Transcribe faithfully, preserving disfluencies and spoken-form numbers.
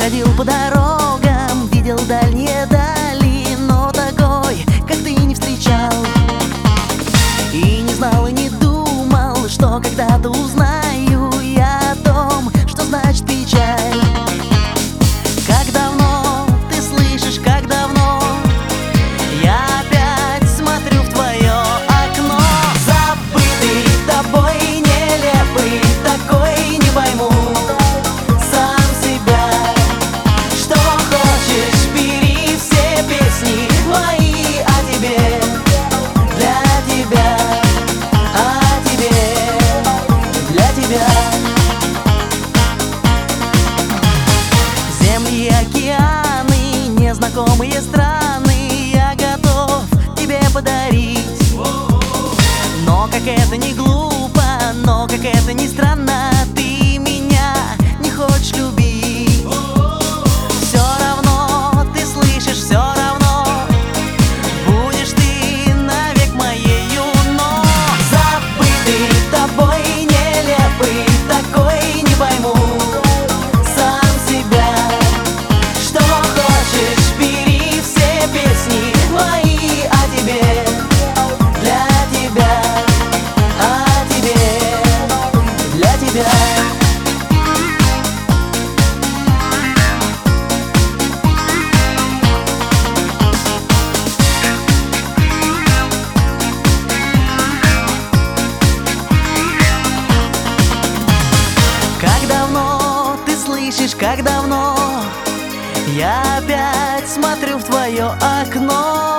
Ходил по дорогам, видел дальние дали, но такой, как ты, не встречал. И не знал, и не думал, что когда-то узнаю я о том, что значит печаль. Как давно ты слышишь, как давно я опять смотрю в твое окно. Забытый тобой, нелепый такой, не пойму сам себя. Что хочешь, бери все песни мои о тебе, для тебя, о тебе, для тебя. Земли и океаны, незнакомые страны я готов тебе подарить. Но как это не глупо, но как это не странно, ты меня не хочешь любить. Все равно, ты слышишь, все равно будешь ты навек моею. Но забытый тобой, нелепый такой, не пойму сам себя. Что хочешь, бери все песни мои о тебе, для тебя, о тебе, для тебя. Как давно, ты слышишь, как давно я опять смотрю в твое окно.